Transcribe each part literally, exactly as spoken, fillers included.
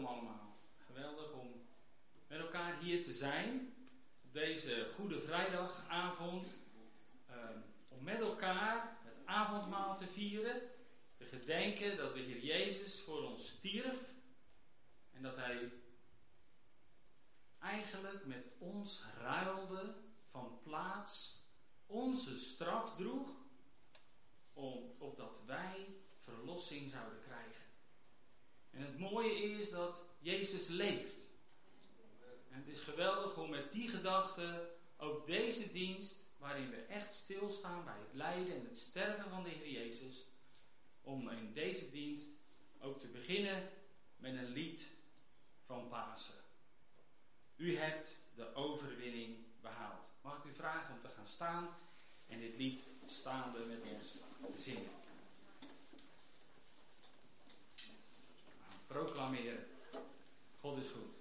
welkom allemaal. Geweldig om met elkaar hier te zijn. Op deze Goede Vrijdagavond. Um, om met elkaar het avondmaal te vieren. Te gedenken dat de Heer Jezus voor ons stierf. En dat Hij eigenlijk met ons ruilde van plaats. Onze straf droeg. Om, opdat wij verlossing zouden krijgen. En het mooie is dat Jezus leeft. En het is geweldig om met die gedachte ook deze dienst, waarin we echt stilstaan bij het lijden en het sterven van de Heer Jezus, om in deze dienst ook te beginnen met een lied van Pasen. U hebt de overwinning behaald. Mag ik u vragen om te gaan staan en dit lied staande met ons te zingen. Proclameren. God is goed.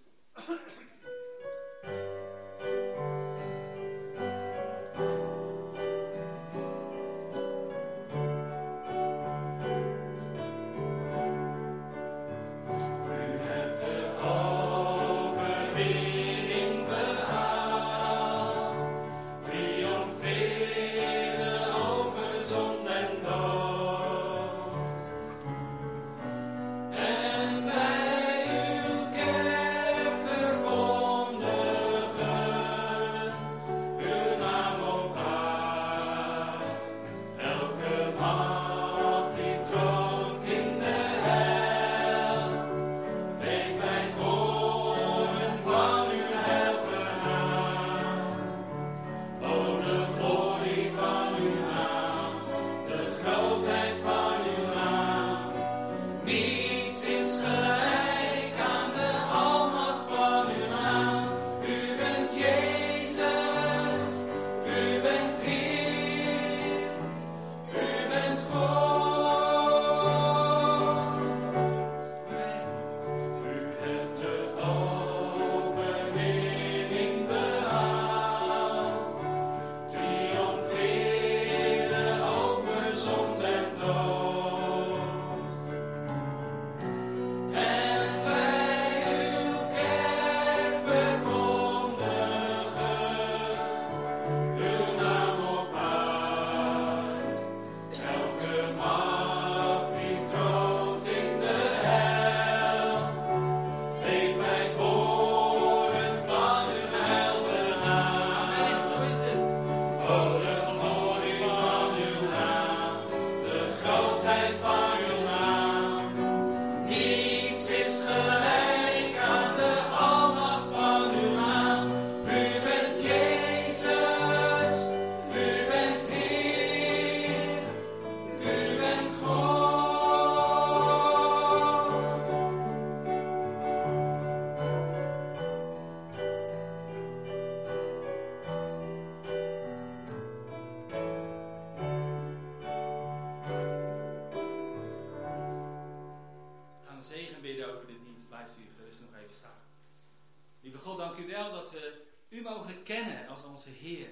Kennen als onze Heer,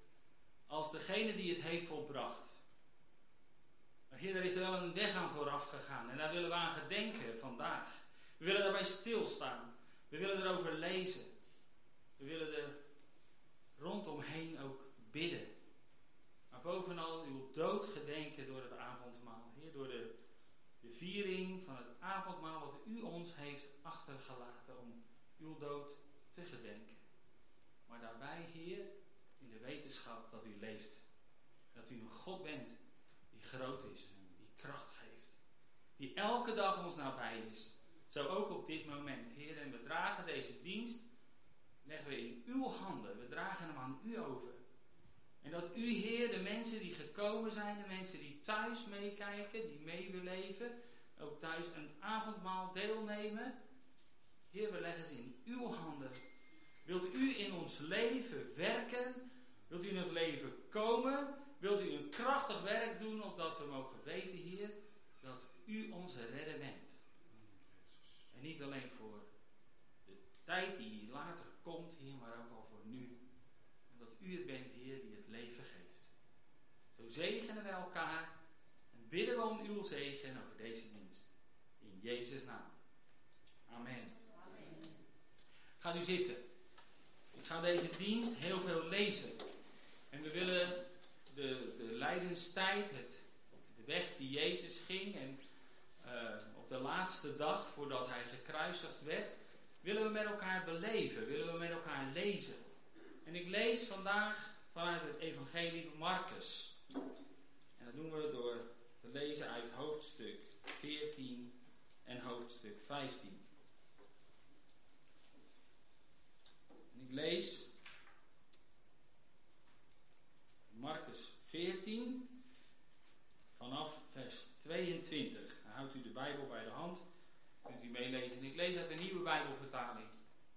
als degene die het heeft volbracht. Maar Heer, daar is er wel een weg aan vooraf gegaan en daar willen we aan gedenken vandaag. We willen daarbij stilstaan, we willen erover lezen, we willen er rondomheen ook bidden. Maar bovenal uw dood gedenken door het avondmaal. Heer, door de, de viering van het avondmaal wat u ons heeft achtergelaten om uw dood te gedenken. Maar daarbij, Heer, in de wetenschap dat u leeft. Dat u een God bent die groot is en die kracht geeft. Die elke dag ons nabij is. Zo ook op dit moment, Heer. En we dragen deze dienst, leggen we in uw handen. We dragen hem aan u over. En dat u, Heer, de mensen die gekomen zijn, de mensen die thuis meekijken, die mee willen leven, ook thuis een avondmaal deelnemen. Heer, we leggen ze in uw handen. Wilt u in ons leven werken? Wilt u in ons leven komen? Wilt u een krachtig werk doen, opdat we mogen weten, Heer, dat u onze redder bent? En niet alleen voor de tijd die later komt, Heer, maar ook al voor nu. En dat u het bent, Heer, die het leven geeft. Zo zegenen we elkaar en bidden we om uw zegen over deze dienst. In Jezus' naam. Amen. Gaat u zitten. Ik ga deze dienst heel veel lezen. En we willen de, de lijdenstijd, het, de weg die Jezus ging en uh, op de laatste dag voordat hij gekruisigd werd, willen we met elkaar beleven, willen we met elkaar lezen. En ik lees vandaag vanuit het evangelie van Marcus. En dat doen we door te lezen uit hoofdstuk veertien en hoofdstuk vijftien. En ik lees Marcus veertien vanaf vers tweeëntwintig. Dan houdt u de Bijbel bij de hand, kunt u meelezen. En ik lees uit de nieuwe Bijbelvertaling.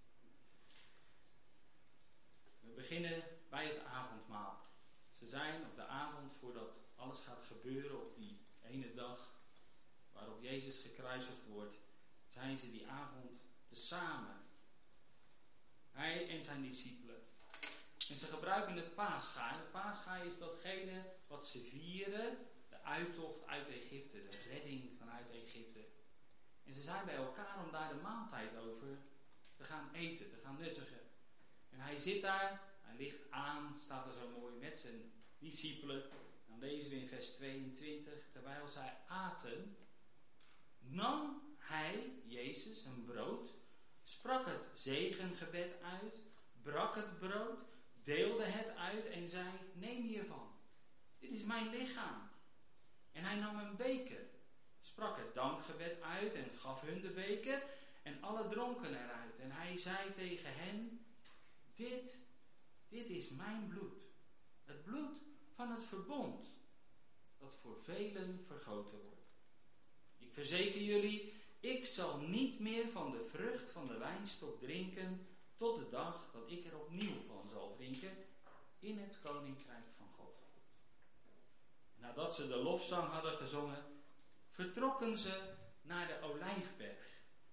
We beginnen bij het avondmaal. Ze zijn op de avond voordat alles gaat gebeuren op die ene dag waarop Jezus gekruisigd wordt, zijn ze die avond tezamen. Hij en zijn discipelen. En ze gebruiken het paascha. En het paascha is datgene wat ze vieren, de uittocht uit Egypte, de redding vanuit Egypte. En ze zijn bij elkaar om daar de maaltijd over te gaan eten, te gaan nuttigen. En hij zit daar, hij ligt aan, staat er zo mooi met zijn discipelen. Dan lezen we in vers tweeëntwintig, terwijl zij aten, nam hij, Jezus, een brood, sprak het zegengebed uit, brak het brood, deelde het uit en zei, neem hiervan, dit is mijn lichaam. En hij nam een beker, sprak het dankgebed uit en gaf hun de beker en alle dronken eruit. En hij zei tegen hen, dit, dit is mijn bloed, het bloed van het verbond, dat voor velen vergoten wordt. Ik verzeker jullie, ik zal niet meer van de vrucht van de wijnstok drinken, tot de dag dat ik er opnieuw van zal drinken, in het koninkrijk van God. Nadat ze de lofzang hadden gezongen, vertrokken ze naar de Olijfberg.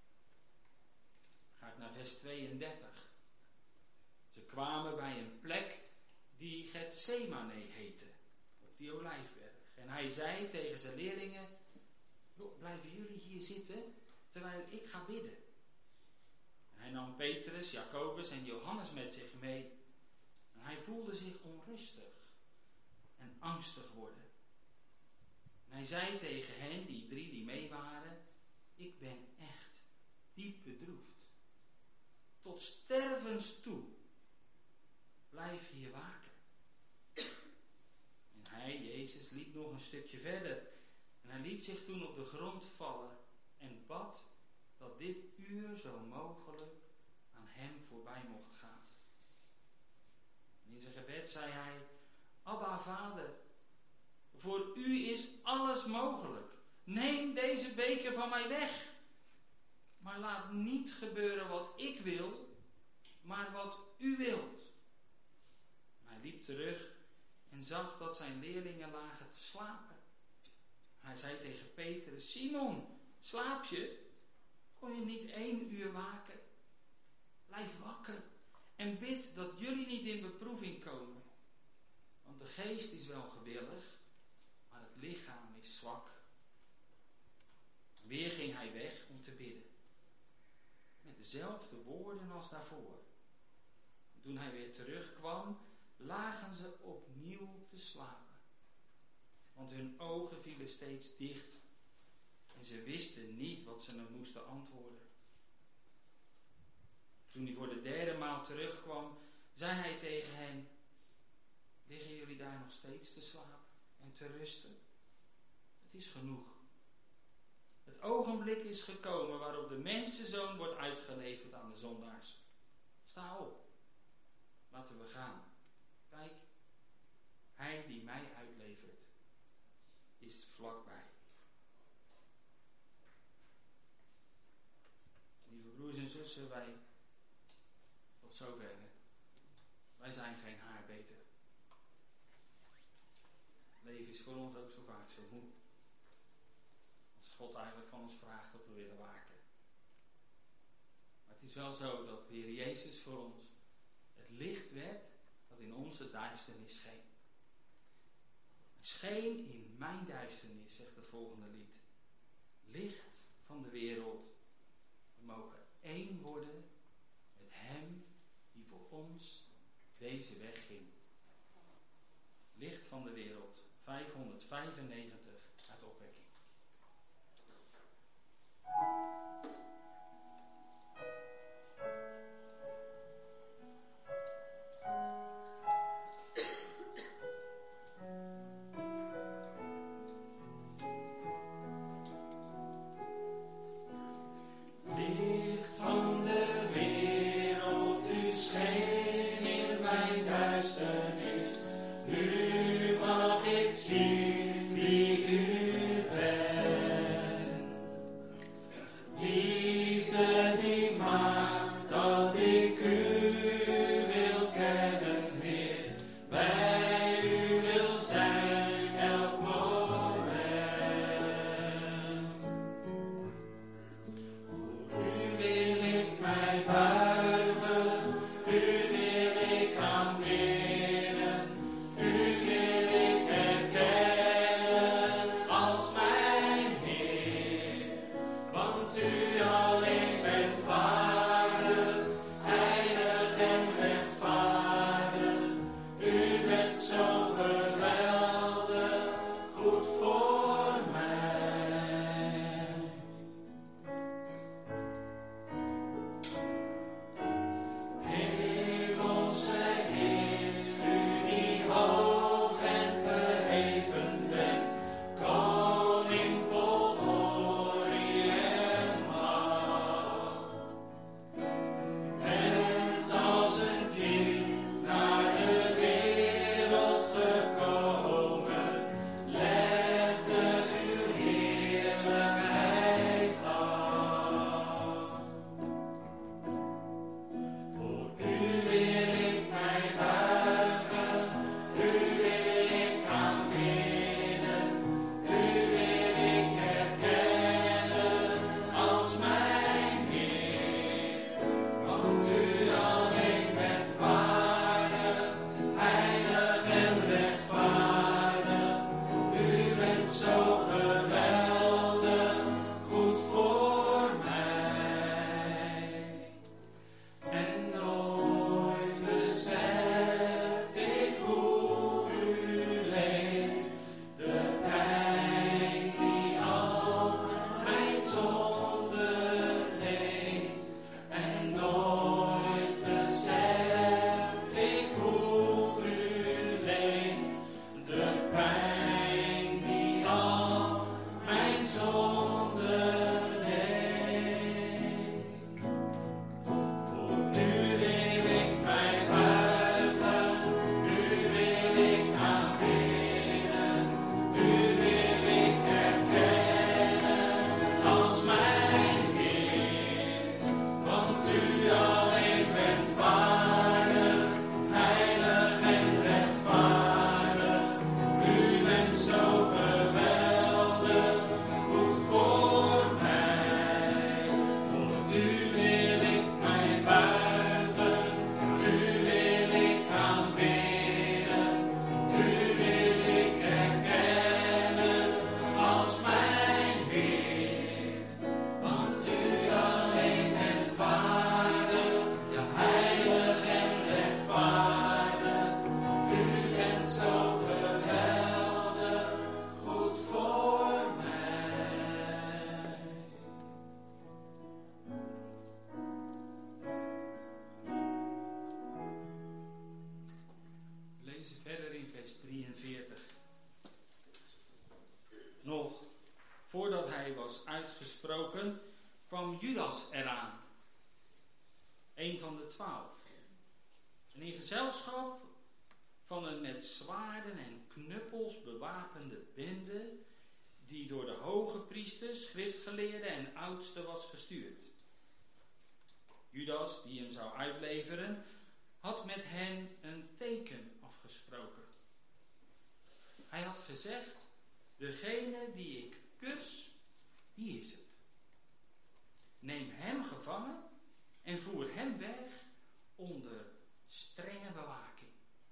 Ga ik naar vers tweeëndertig. Ze kwamen bij een plek die Getsemane heette, op die Olijfberg. En hij zei tegen zijn leerlingen, blijven jullie hier zitten, terwijl ik ga bidden. En hij nam Petrus, Jacobus en Johannes met zich mee. En hij voelde zich onrustig en angstig worden. En hij zei tegen hen, die drie die mee waren, ik ben echt diep bedroefd. Tot stervens toe. Blijf hier waken. En hij, Jezus, liep nog een stukje verder. En hij liet zich toen op de grond vallen en bad dat dit uur zo mogelijk aan hem voorbij mocht gaan. En in zijn gebed zei hij, Abba, Vader, voor u is alles mogelijk. Neem deze beker van mij weg. Maar laat niet gebeuren wat ik wil, maar wat u wilt. En hij liep terug en zag dat zijn leerlingen lagen te slapen. Hij zei tegen Petrus, Simon, slaap je? Kon je niet één uur waken? Blijf wakker en bid dat jullie niet in beproeving komen. Want de geest is wel gewillig, maar het lichaam is zwak. Weer ging hij weg om te bidden. Met dezelfde woorden als daarvoor. En toen hij weer terugkwam, lagen ze opnieuw te slapen. Want hun ogen vielen steeds dicht. En ze wisten niet wat ze nou moesten antwoorden. Toen hij voor de derde maal terugkwam, zei hij tegen hen, liggen jullie daar nog steeds te slapen en te rusten? Het is genoeg. Het ogenblik is gekomen waarop de mensenzoon wordt uitgeleverd aan de zondaars. Sta op. Laten we gaan. Kijk, hij die mij uitlevert, is vlakbij. Lieve broers en zussen, wij, tot zover. Hè? Wij zijn geen haar beter. Het leven is voor ons ook zo vaak zo moe. Als God eigenlijk van ons vraagt dat we willen waken. Maar het is wel zo dat de Heer Jezus voor ons het licht werd dat in onze duisternis scheen. Het scheen in mijn duisternis, zegt het volgende lied. Licht van de wereld. We mogen één worden met hem hem die voor ons deze weg ging. Licht van de wereld, vijfhonderdvijfennegentig uit opwekking. Nog voordat hij was uitgesproken, kwam Judas eraan, een van de twaalf. En in gezelschap van een met zwaarden en knuppels bewapende bende, die door de hoge priesters, schriftgeleerden en oudsten was gestuurd. Judas, die hem zou uitleveren, had met hen een teken afgesproken. Hij had gezegd: degene die ik kus, die is het. Neem hem gevangen en voer hem weg onder strenge bewaking.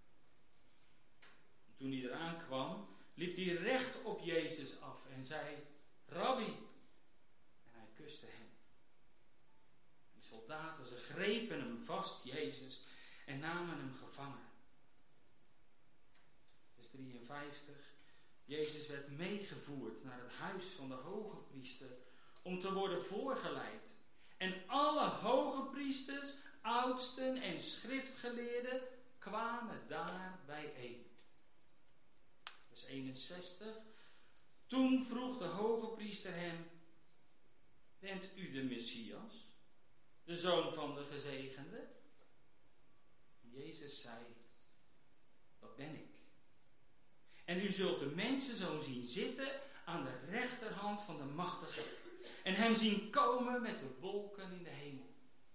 Toen hij eraan kwam, liep hij recht op Jezus af en zei: Rabbi. En hij kuste hem. De soldaten, ze grepen hem vast, Jezus, en namen hem gevangen. Vers drieënvijftig. Jezus werd meegevoerd naar het huis van de hoge priester om te worden voorgeleid. En alle hoge priesters, oudsten en schriftgeleerden kwamen daar bijeen. Vers eenenzestig. Toen vroeg de hoge priester hem: bent u de Messias, de zoon van de gezegende? Jezus zei: dat ben ik. En u zult de mensenzoon zien zitten aan de rechterhand van de machtige en hem zien komen met de wolken in de hemel.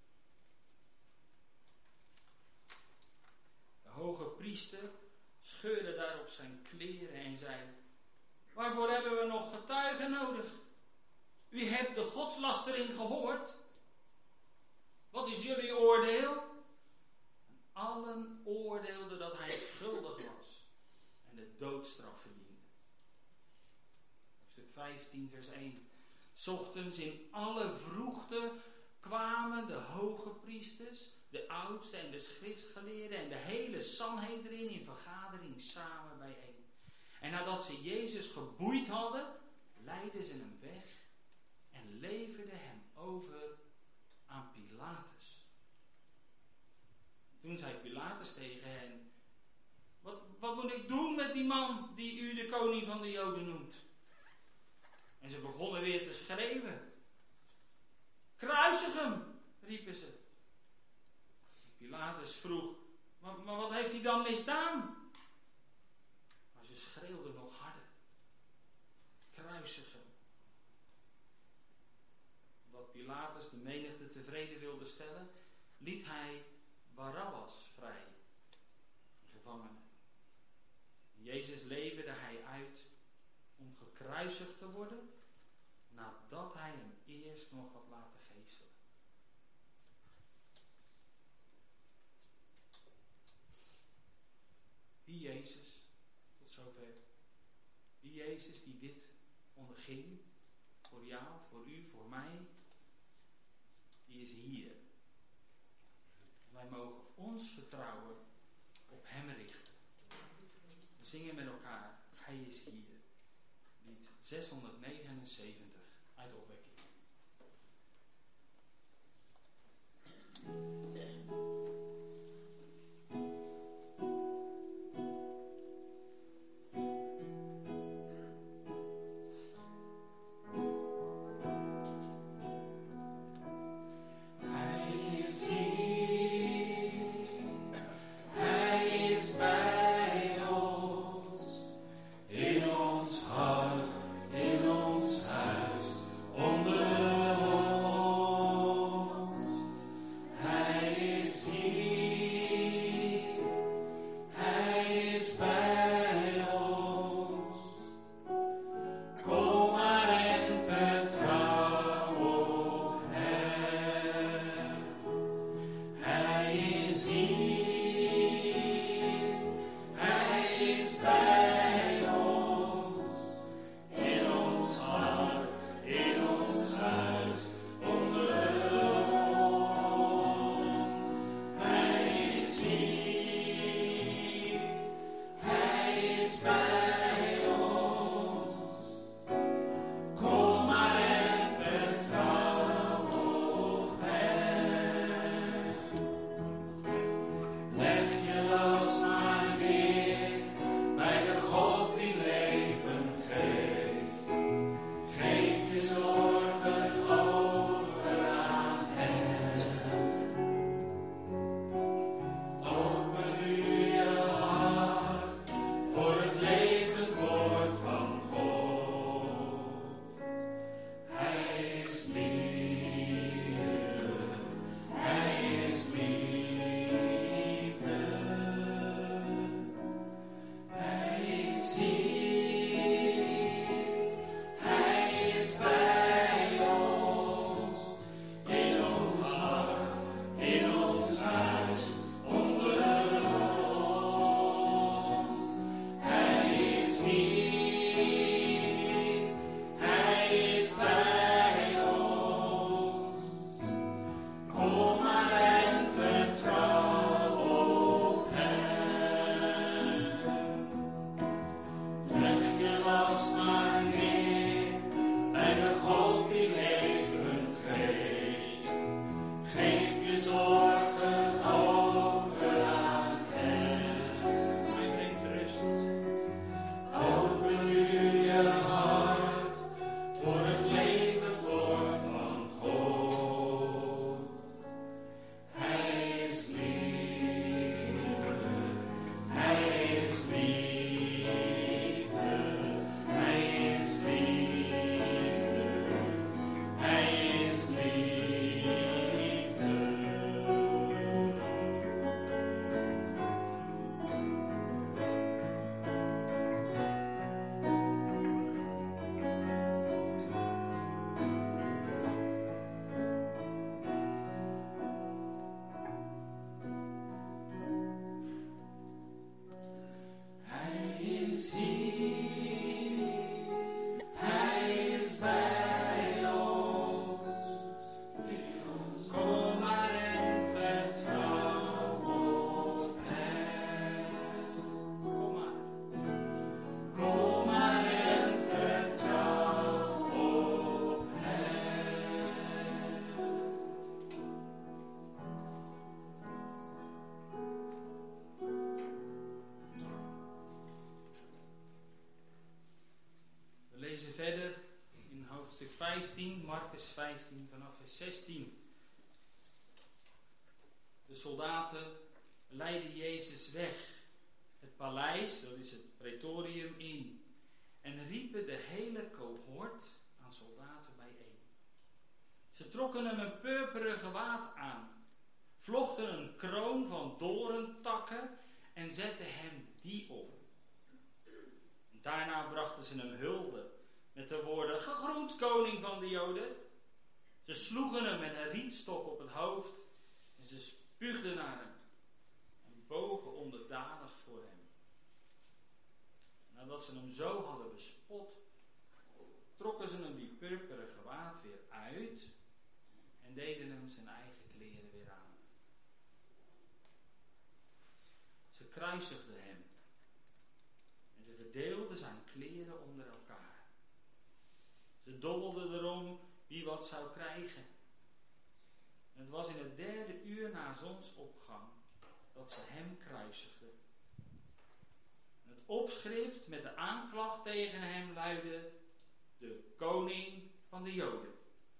De hoge priester scheurde daarop zijn kleren en zei: waarvoor hebben we nog getuigen nodig? U hebt de godslastering gehoord. Wat is jullie oordeel? En allen oordeelden dat hij schuldig was en de doodstraf verdiende. Hoofdstuk vijftien vers één. 's Ochtends in alle vroegte kwamen de hoge priesters, de oudsten en de schriftgeleerden en de hele Sanhedrin in vergadering samen bijeen. En nadat ze Jezus geboeid hadden, leidden ze hem weg en leverden hem over aan Pilatus. Toen zei Pilatus tegen hen: Wat, wat moet ik doen met die man die u de koning van de Joden noemt? En ze begonnen weer te schreeuwen. Kruisig hem, riepen ze. Pilatus vroeg: maar, maar wat heeft hij dan misdaan? Maar ze schreeuwden nog harder. Kruisig hem. Omdat Pilatus de menigte tevreden wilde stellen, liet hij Barabbas vrij, de gevangene. Jezus leverde hij uit om gekruisigd te worden, nadat hij hem eerst nog had laten geeselen. Die Jezus, tot zover, die Jezus die dit onderging, voor jou, voor u, voor mij, die is hier. Wij mogen ons vertrouwen op hem richten. We zingen met elkaar: hij is hier. Lied zeshonderdnegenenzeventig uit Opwekking. Hij hoofdstuk vijftien, Marcus vijftien, vanaf vers zestien. De soldaten leidden Jezus weg, het paleis, dat is het praetorium, in, en riepen de hele cohort aan soldaten bijeen. Ze trokken hem een purperen gewaad aan, vlochten een kroon van dorentakken en zetten hem die op. Daarna brachten ze hem hulde met de woorden: gegroet, koning van de Joden. Ze sloegen hem met een rietstok op het hoofd en ze spuugden naar hem en bogen onderdanig voor hem. Nadat ze hem zo hadden bespot, trokken ze hem die purperen gewaad weer uit en deden hem zijn eigen kleren weer aan. Ze kruisigden hem en ze verdeelden zijn kleren onder elkaar. Ze dobbelden erom wie wat zou krijgen. En het was in het derde uur na zonsopgang dat ze hem kruisigden. Het opschrift met de aanklacht tegen hem luidde: de koning van de Joden.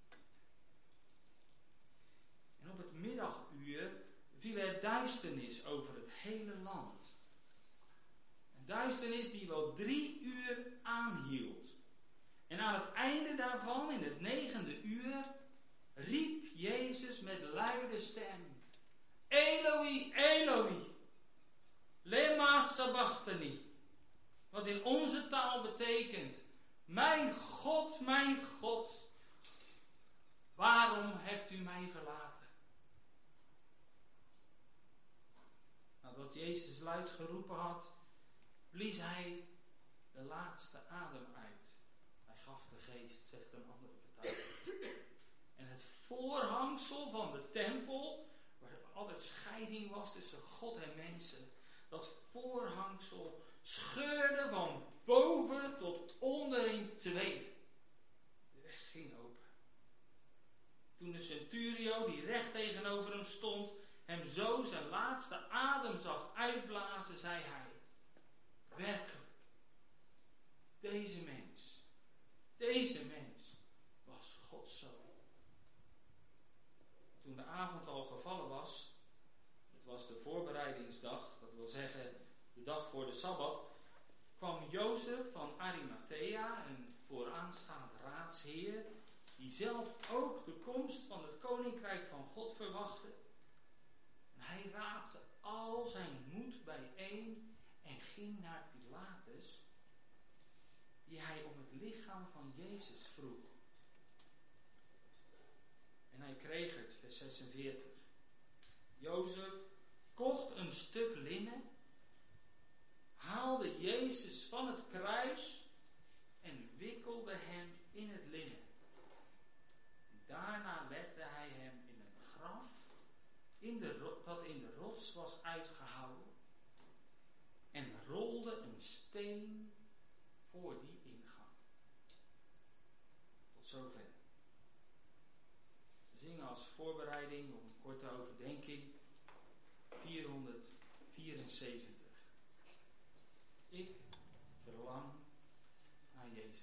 En op het middaguur viel er duisternis over het hele land. Een duisternis die wel drie uur aanhield. En aan het einde daarvan, in het negende uur, riep Jezus met luide stem: Eloi, Eloi, lema sabachthani. Wat in onze taal betekent: mijn God, mijn God, waarom hebt u mij verlaten? Nadat Jezus luid geroepen had, blies hij de laatste adem uit. Hij gaf de geest, zegt een andere vertaling. En het voorhangsel van de tempel, waar er altijd scheiding was tussen God en mensen, dat voorhangsel scheurde van boven tot onder in twee. De weg ging open. Toen de centurio, die recht tegenover hem stond, hem zo zijn laatste adem zag uitblazen, zei hij: werkelijk, deze mens, deze mens was Gods zoon. Toen de avond al gevallen was, het was de voorbereidingsdag, dat wil zeggen de dag voor de Sabbat, kwam Jozef van Arimathea, een vooraanstaand raadsheer, die zelf ook de komst van het koninkrijk van God verwachtte. En hij raapte al zijn moed bijeen en ging naar Pilatus, die hij om het lichaam van Jezus vroeg. En hij kreeg het, vers zesenveertig. Jozef kocht een stuk linnen, haalde Jezus van het kruis en wikkelde hem in het linnen. Daarna legde hij hem in een graf in de, dat in de rots was uitgehouwen en rolde een steen voor die ingang. Tot zover. We zingen als voorbereiding op een korte overdenking vierhonderdvierenzeventig. Ik verlang naar Jezus.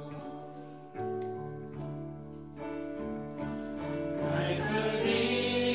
Hij verdient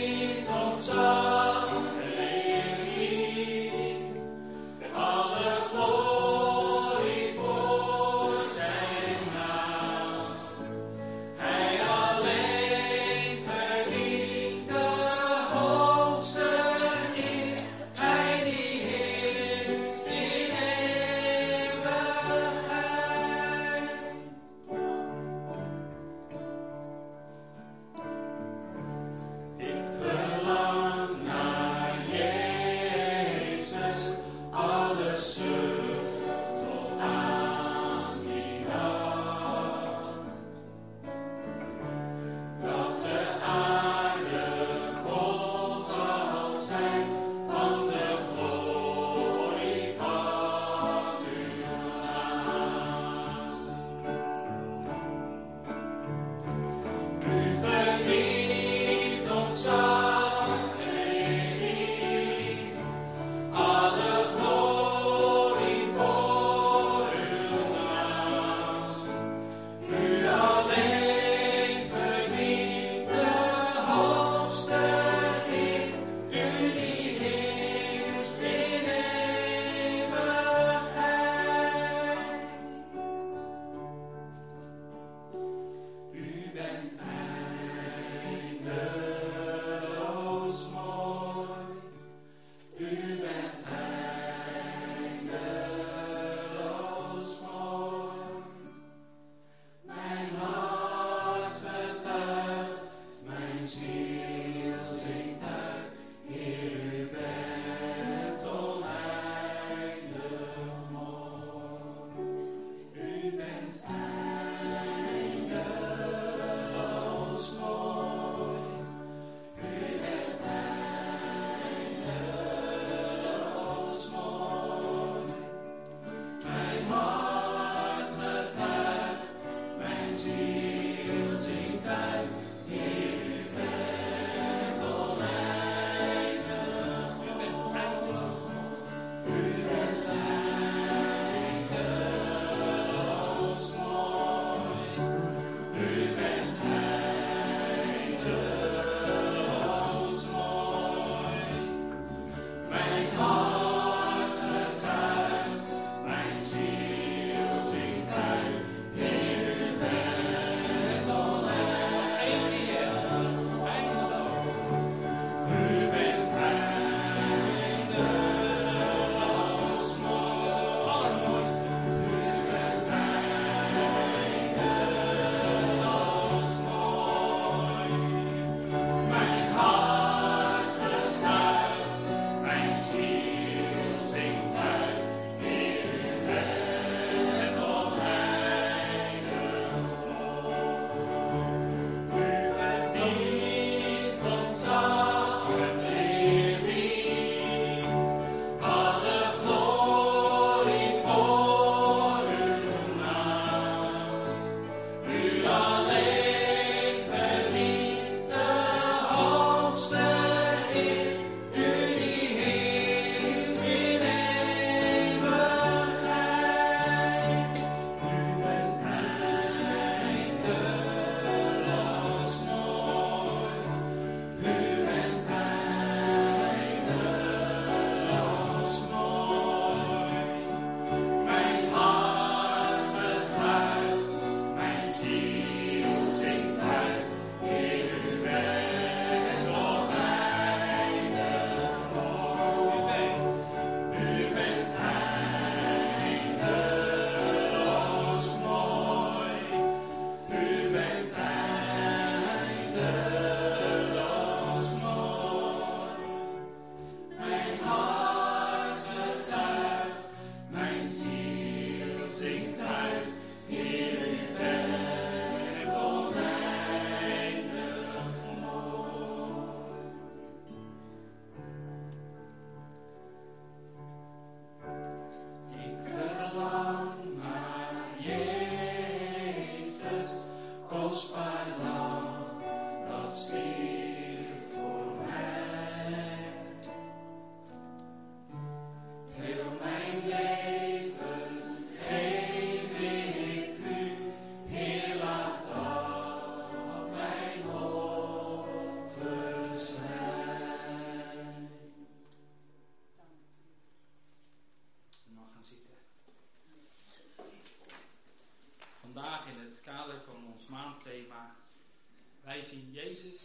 zien Jezus.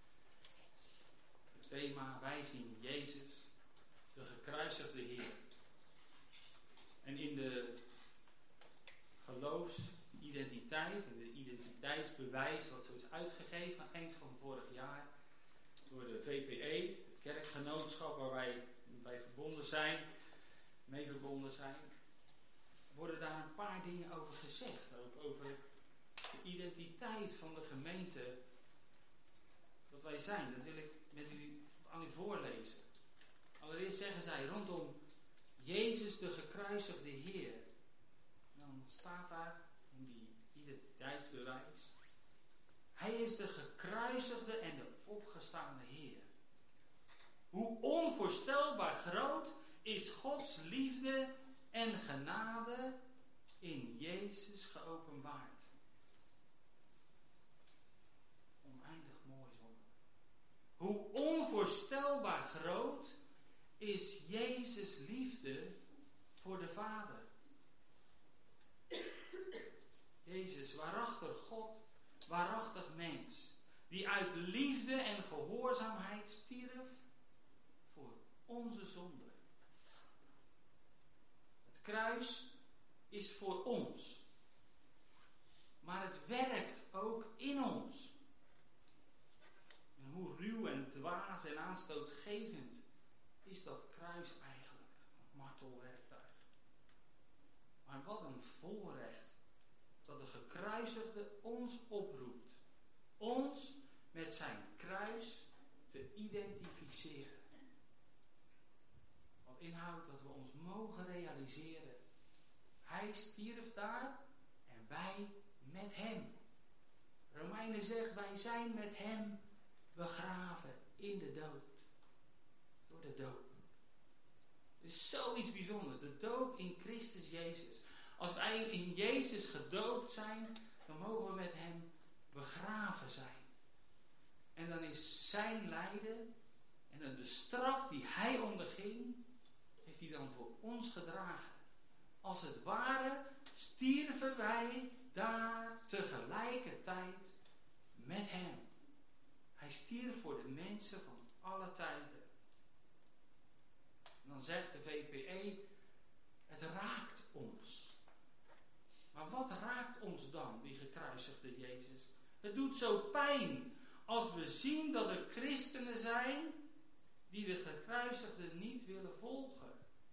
Het thema, wij zien Jezus, de gekruisigde Heer. En in de geloofsidentiteit, en de identiteitsbewijs wat zo is uitgegeven aan het eind van vorig jaar door de V P E, het kerkgenootschap waar wij bij verbonden zijn, mee verbonden zijn, worden daar een paar dingen over gezegd. Ook over de identiteit van de gemeente dat wij zijn. Dat wil ik met u aan u voorlezen. Allereerst zeggen zij rondom Jezus de gekruisigde Heer. Dan staat daar in die identiteitsbewijs: Hij is de gekruisigde en de opgestaande Heer. Hoe onvoorstelbaar groot is Gods liefde en genade in Jezus geopenbaard. Oneindig mooi zonde. Hoe onvoorstelbaar groot is Jezus' liefde voor de Vader. Jezus, waarachtig God, waarachtig mens, die uit liefde en gehoorzaamheid stierf voor onze zonde. Het kruis is voor ons, maar het werkt ook in ons. En hoe ruw en dwaas en aanstootgevend is dat kruis eigenlijk, een martelwerktuig. Maar wat een voorrecht dat de gekruisigde ons oproept, ons met zijn kruis te identificeren. Wat inhoudt dat we ons mogen realiseren. Hij stierf daar en wij met hem. Romeinen zegt, wij zijn met hem begraven in de dood. Door de doop. Het is zoiets bijzonders. De doop in Christus Jezus. Als wij in Jezus gedoopt zijn, dan mogen we met hem begraven zijn. En dan is zijn lijden en de straf die hij onderging, heeft hij dan voor ons gedragen. Als het ware stierven wij daar tegelijkertijd met hem. Hij stierf voor de mensen van alle tijden. En dan zegt de V P E, het raakt ons. Maar wat raakt ons dan, die gekruisigde Jezus? Het doet zo pijn als we zien dat er christenen zijn die de gekruisigde niet willen volgen.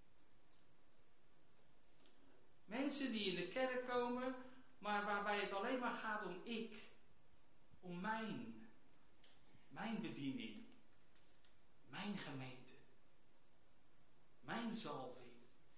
Mensen die in de kerk komen, maar waarbij het alleen maar gaat om ik. Om mijn. Mijn bediening. Mijn gemeente. Mijn zalving.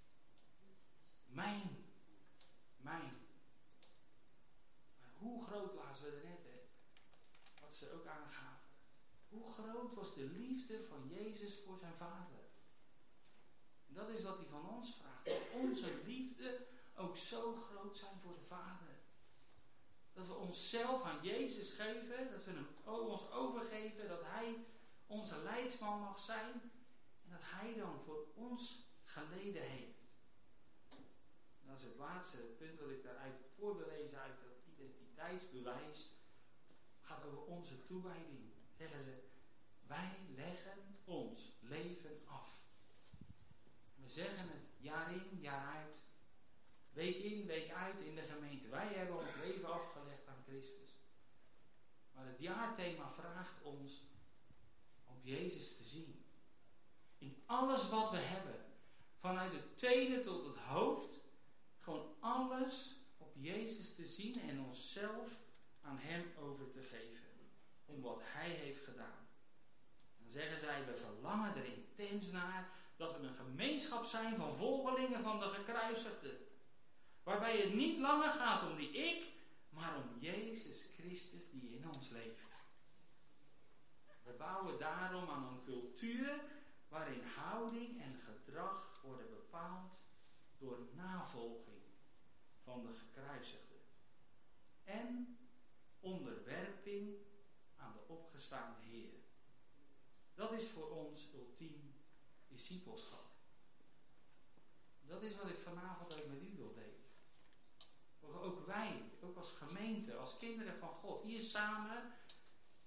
Mijn. Mijn. Maar hoe groot, lazen we er net, hè? Wat ze ook aangaven. Hoe groot was de liefde van Jezus voor zijn Vader? En dat is wat hij van ons vraagt. Dat onze liefde ook zo groot zijn voor de Vader. Dat we onszelf aan Jezus geven. Dat we hem ons overgeven. Dat hij onze leidsman mag zijn. En dat hij dan voor ons geleden heeft. En dat is het laatste punt wat ik daaruit voor wil lezen uit dat identiteitsbewijs. Gaat over onze toewijding. Zeggen ze, wij leggen ons leven af. We zeggen het jaar in, jaar uit. Week in, week uit in de gemeente. Wij hebben ons leven afgelegd aan Christus. Maar het jaarthema vraagt ons op Jezus te zien. In alles wat we hebben. Vanuit het tenen tot het hoofd. Gewoon alles op Jezus te zien en onszelf aan hem over te geven. Om wat hij heeft gedaan. Dan zeggen zij, we verlangen er intens naar dat we een gemeenschap zijn van volgelingen van de gekruisigde. Waarbij het niet langer gaat om die ik, maar om Jezus Christus die in ons leeft. We bouwen daarom aan een cultuur waarin houding en gedrag worden bepaald door navolging van de gekruisigde. En onderwerping aan de opgestaande Heer. Dat is voor ons ultiem discipelschap. Dat is wat ik vanavond ook met u wil delen. Ook wij, ook als gemeente, als kinderen van God, hier samen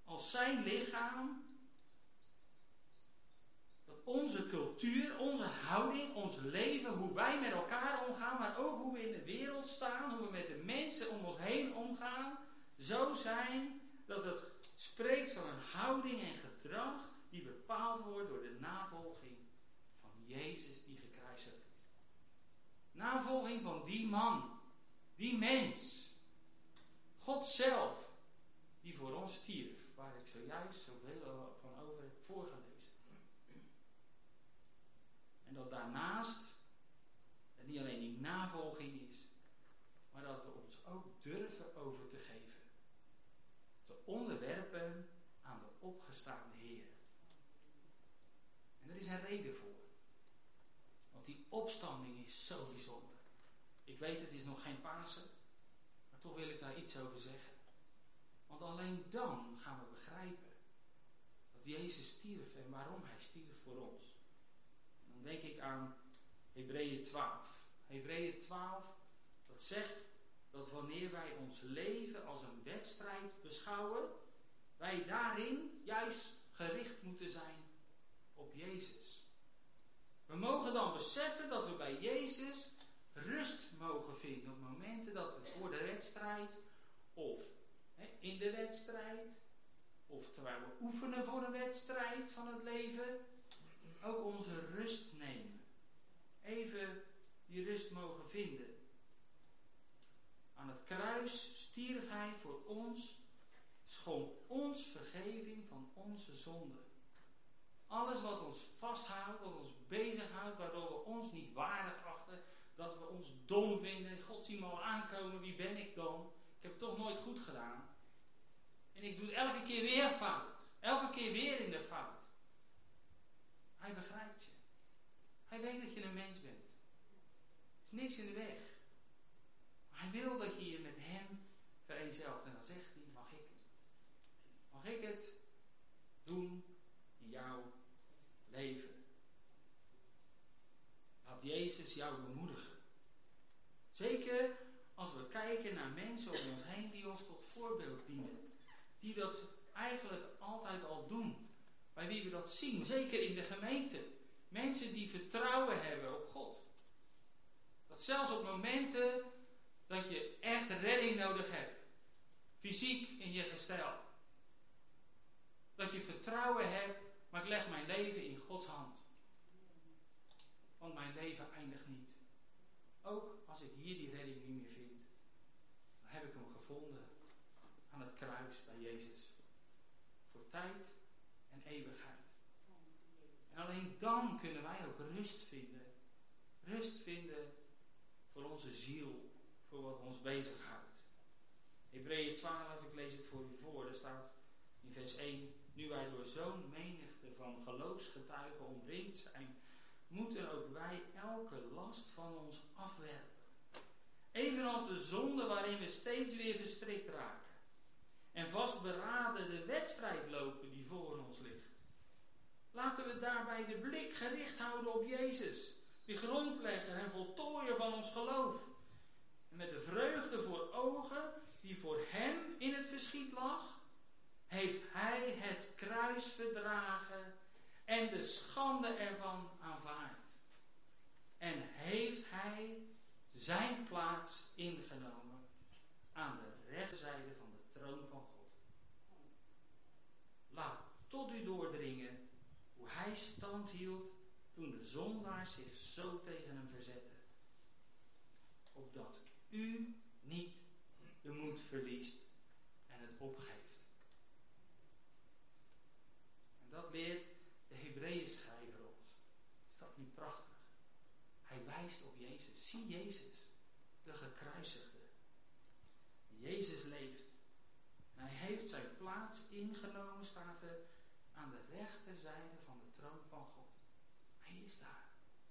als zijn lichaam, dat onze cultuur, onze houding, ons leven, hoe wij met elkaar omgaan, maar ook hoe we in de wereld staan, hoe we met de mensen om ons heen omgaan, zo zijn dat het spreekt van een houding en gedrag die bepaald wordt door de navolging van Jezus die gekruisigd is. Navolging van die man, die mens, God zelf, die voor ons stierf, waar ik zojuist zoveel van over heb voorgelezen. En dat daarnaast het niet alleen die navolging is, maar dat we ons ook durven over te geven. Te onderwerpen aan de opgestaande Heer. En er is een reden voor. Want die opstanding is zo bijzonder. Ik weet, het is nog geen Pasen, maar toch wil ik daar iets over zeggen. Want alleen dan gaan we begrijpen dat Jezus stierf en waarom hij stierf voor ons. En dan denk ik aan Hebreeën twaalf. Hebreeën twaalf, dat zegt dat wanneer wij ons leven als een wedstrijd beschouwen, wij daarin juist gericht moeten zijn op Jezus. We mogen dan beseffen dat we bij Jezus rust mogen vinden op momenten dat we voor de wedstrijd of hè, in de wedstrijd of terwijl we oefenen voor een wedstrijd van het leven ook onze rust nemen. Even die rust mogen vinden. Aan het kruis stierf hij voor ons, schonk ons vergeving van onze zonden. Alles wat ons vasthoudt, wat ons bezighoudt, waardoor we ons niet waardig achten, dat we ons dom vinden. God, zie me al aankomen, wie ben ik dan? Ik heb het toch nooit goed gedaan. En ik doe het elke keer weer fout. Elke keer weer in de fout. Hij begrijpt je. Hij weet dat je een mens bent. Er is niks in de weg. Maar hij wil dat je je met hem vereenzelvigt. En dan zegt hij, mag ik het? Mag ik het doen in jouw leven? Laat Jezus jou bemoedigen. Zeker als we kijken naar mensen om ons heen die ons tot voorbeeld dienen. Die dat eigenlijk altijd al doen. Bij wie we dat zien, zeker in de gemeente. Mensen die vertrouwen hebben op God. Dat zelfs op momenten dat je echt redding nodig hebt. Fysiek in je gestel. Dat je vertrouwen hebt, maar ik leg mijn leven in Gods hand. Want mijn leven eindigt niet. Ook als ik hier die redding niet meer vind. Dan heb ik hem gevonden aan het kruis bij Jezus. Voor tijd en eeuwigheid. En alleen dan kunnen wij ook rust vinden. Rust vinden voor onze ziel. Voor wat ons bezighoudt. Hebreeën twaalf, ik lees het voor u voor. Er staat in vers één. Nu wij door zo'n menigte van geloofsgetuigen omringd zijn, moeten ook wij elke last van ons afwerpen. Evenals de zonde waarin we steeds weer verstrikt raken. En vastberaden de wedstrijd lopen die voor ons ligt. Laten we daarbij de blik gericht houden op Jezus. De grondlegger en voltooier van ons geloof. En met de vreugde voor ogen die voor hem in het verschiet lag, heeft hij het kruis verdragen en de schande ervan aanvaard. En heeft hij zijn plaats ingenomen aan de rechterzijde van de troon van God. Laat tot u doordringen hoe hij stand hield toen de zondaar zich zo tegen hem verzette. Opdat u niet de moed verliest en het opgeeft. En dat leert de Hebreeën schrijver ons. Is dat niet prachtig? Hij wijst op Jezus. Zie Jezus, de gekruisigde. Jezus leeft. En hij heeft zijn plaats ingenomen, staat er, aan de rechterzijde van de troon van God. Hij is daar.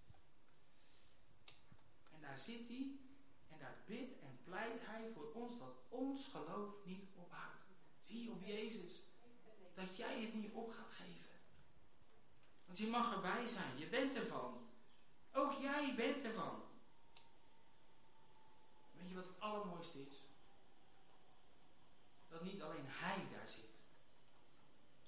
En daar zit hij en daar bidt en pleit hij voor ons dat ons geloof niet ophoudt. Zie op Jezus dat jij het niet op gaat geven. Want je mag erbij zijn, je bent ervan. Ook jij bent ervan. Weet je wat het allermooiste is? Dat niet alleen hij daar zit,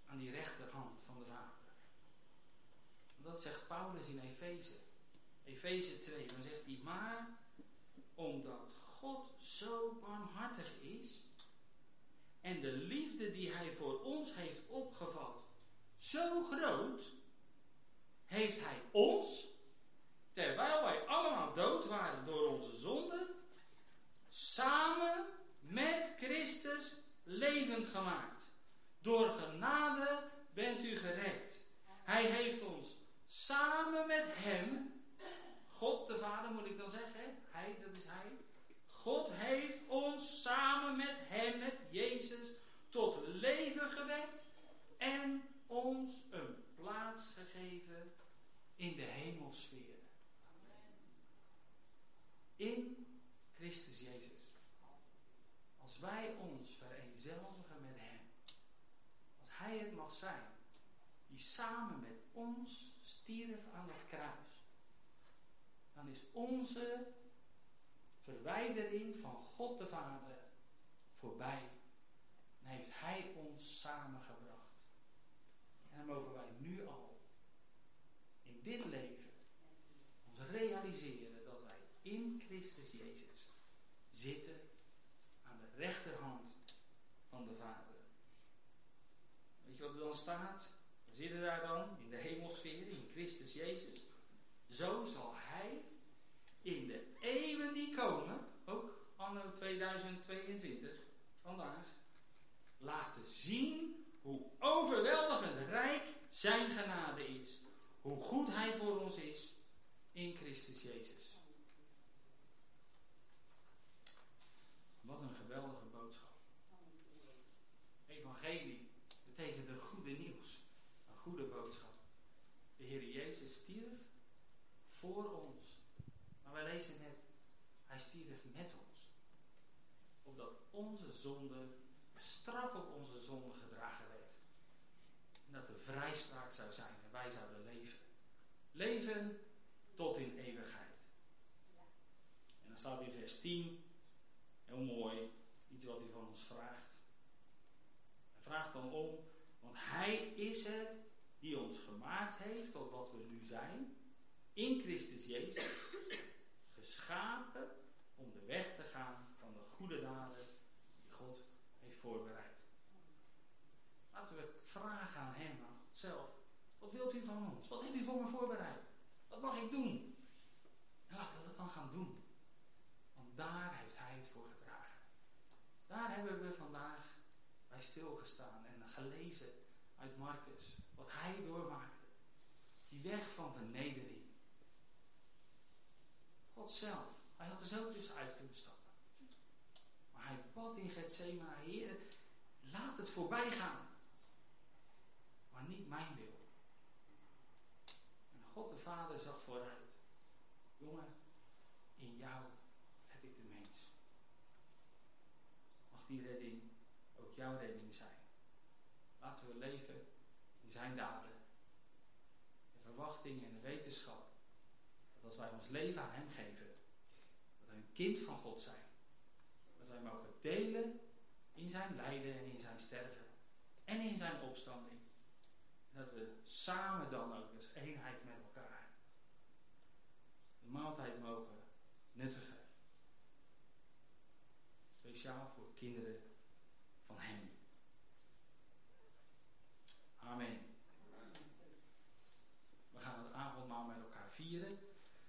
aan die rechterhand van de Vader. Dat zegt Paulus in Efeze. Efeze twee, dan zegt hij, maar omdat God zo barmhartig is en de liefde die hij voor ons heeft opgevat zo groot, heeft hij ons, terwijl wij allemaal dood waren door onze zonden, samen met Christus levend gemaakt. Door genade bent u gered. Hij heeft ons samen met hem, God de Vader moet ik dan zeggen, hè? Hij, dat is hij. God heeft ons samen met hem, met Jezus, tot leven gewekt en ons een plaats gegeven in de hemelsfeer. In Christus Jezus. Als wij ons vereenzelvigen met hem, als hij het mag zijn, die samen met ons stierf aan het kruis, dan is onze verwijdering van God de Vader voorbij. En heeft hij ons samengebracht. En dan mogen wij nu al in dit leven ons realiseren dat wij in Christus Jezus zitten aan de rechterhand van de Vader. Weet je wat er dan staat? We zitten daar dan in de hemelsfeer, in Christus Jezus. Zo zal hij in de eeuwen die komen, ook anno tweeduizend tweeëntwintig, vandaag, laten zien hoe overweldigend rijk zijn genade is. Hoe goed hij voor ons is in Christus Jezus. Wat een geweldige boodschap. Evangelie betekent een goede nieuws. Een goede boodschap. De Heer Jezus stierf voor ons. Maar wij lezen net, hij stierf met ons. Opdat onze zonde, de straf op onze zonde gedragen werd. En dat er vrijspraak zou zijn en wij zouden leven. Leven tot in eeuwigheid. En dan staat in vers tien, heel mooi, iets wat hij van ons vraagt. Hij vraagt dan om, want hij is het die ons gemaakt heeft tot wat we nu zijn. In Christus Jezus. Geschapen om de weg te gaan van de goede daden die God heeft voorbereid. Laten we vragen aan hem, aan God zelf. Wat wilt u van ons? Wat heeft u voor me voorbereid? Wat mag ik doen? En laten we dat dan gaan doen. Want daar heeft hij het voor gedragen. Daar hebben we vandaag bij stilgestaan en gelezen uit Marcus. Wat hij doormaakte. Die weg van vernedering. God zelf. Hij had er zo tussenuit kunnen stappen. Maar hij bad in Getsemane, Heer, laat het voorbij gaan. Maar niet mijn wil. En God de Vader zag vooruit. Jongen, in jou red ik de mens. Mag die redding ook jouw redding zijn. Laten we leven in zijn daden. De verwachting en de wetenschap. Dat als wij ons leven aan hem geven. Dat wij een kind van God zijn. Dat wij mogen delen in zijn lijden en in zijn sterven. En in zijn opstanding. En dat we samen dan ook als eenheid met elkaar de maaltijd mogen nuttigen. Speciaal voor kinderen van hem. Amen. We gaan het avondmaal met elkaar vieren.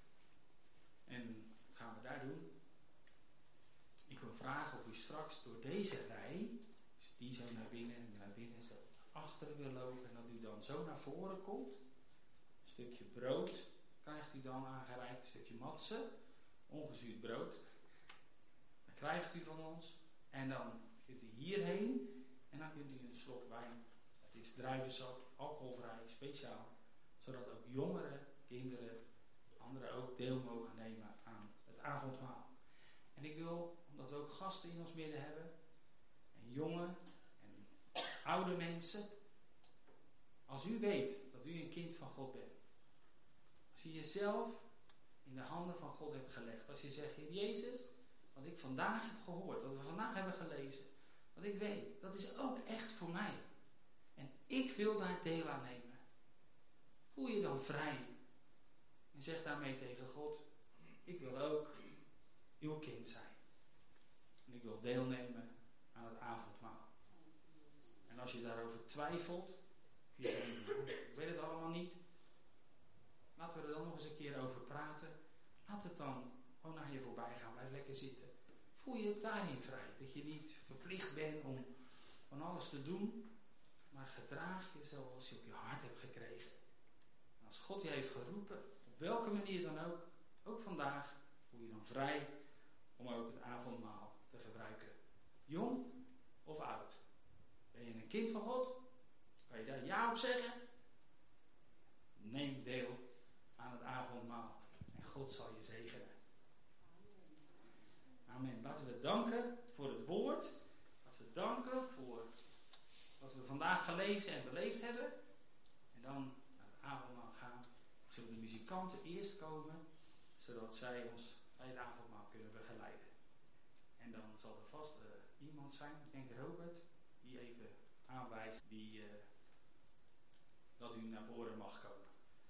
En wat gaan we daar doen? Ik wil vragen of u straks door deze rij, dus die zo naar binnen en naar binnen zo naar achteren wil lopen, en dat u dan zo naar voren komt. Een stukje brood krijgt u dan aangereikt, een stukje matse, ongezuurd brood. Dat krijgt u van ons. En dan kunt u hierheen en dan kunt u een slok wijn. Het is druivensap, alcoholvrij, speciaal. Zodat ook jongeren, kinderen, anderen ook deel mogen nemen aan het avondmaal. En ik wil, omdat we ook gasten in ons midden hebben, en jonge en oude mensen, als u weet dat u een kind van God bent, als je jezelf in de handen van God hebt gelegd, als je zegt, Heer Jezus, wat ik vandaag heb gehoord, wat we vandaag hebben gelezen, wat ik weet, dat is ook echt voor mij. En Ik wil daar deel aan nemen. Voel je dan vrij. En zeg daarmee tegen God, ik wil ook uw kind zijn. En ik wil deelnemen aan het avondmaal. En als je daarover twijfelt, je denkt, nou, ik weet het allemaal niet. Laten we er dan nog eens een keer over praten. Laat het dan gewoon naar je voorbij gaan. Blijf lekker zitten. Voel je daarin vrij. Dat je niet verplicht bent om van alles te doen. Maar gedraag je zoals je op je hart hebt gekregen. En als God je heeft geroepen, op welke manier dan ook, ook vandaag, voel je dan vrij om ook het avondmaal te gebruiken. Jong of oud. Ben je een kind van God? Kan je daar ja op zeggen? Neem deel aan het avondmaal. En God zal je zegenen. Amen. Laten we danken voor het woord. Laten we danken voor wat we vandaag gelezen en beleefd hebben. En dan naar het avondmaal gaan. Zullen de muzikanten eerst komen, zodat zij ons bij het avondmaal kunnen begeleiden. En dan zal er vast uh, iemand zijn, ik denk Robert, die even aanwijst die, uh, dat u naar voren mag komen.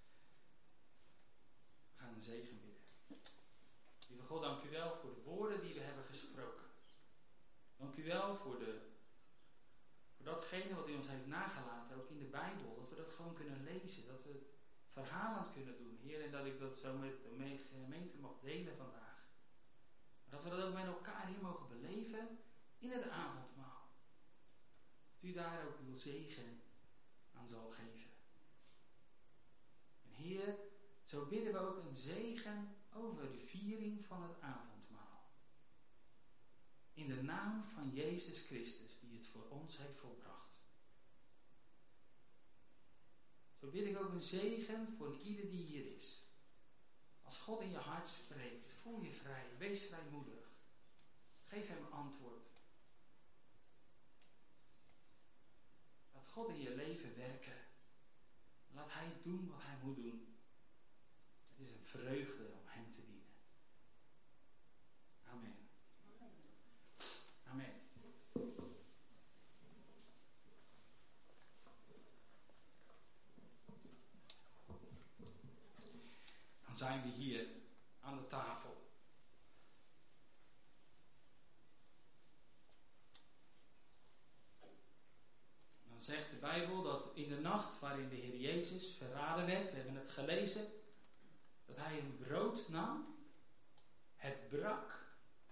We gaan een zegen bidden. Lieve God, dank u wel voor de woorden die we hebben gesproken. Dank u wel voor, de, voor datgene wat u ons heeft nagelaten, ook in de Bijbel. Dat we dat gewoon kunnen lezen, dat we het verhalend kunnen doen, Heer. En dat ik dat zo met de gemeente mag delen vandaag. Maar dat we dat ook met elkaar hier mogen beleven in het avondmaal. Dat u daar ook uw zegen aan zal geven. En Heer, zo bidden we ook een zegen over de viering van het avondmaal. In de naam van Jezus Christus, die het voor ons heeft volbracht. Zo bid ik ook een zegen voor ieder die hier is. Als God in je hart spreekt, voel je vrij, wees vrijmoedig. Geef hem antwoord. Laat God in je leven werken. Laat hij doen wat hij moet doen. Het is een vreugde om hem te dienen. Amen. Amen. Dan zijn we hier aan de tafel. Dan zegt de Bijbel dat in de nacht waarin de Heer Jezus verraden werd, we hebben het gelezen, dat hij een brood nam, het brak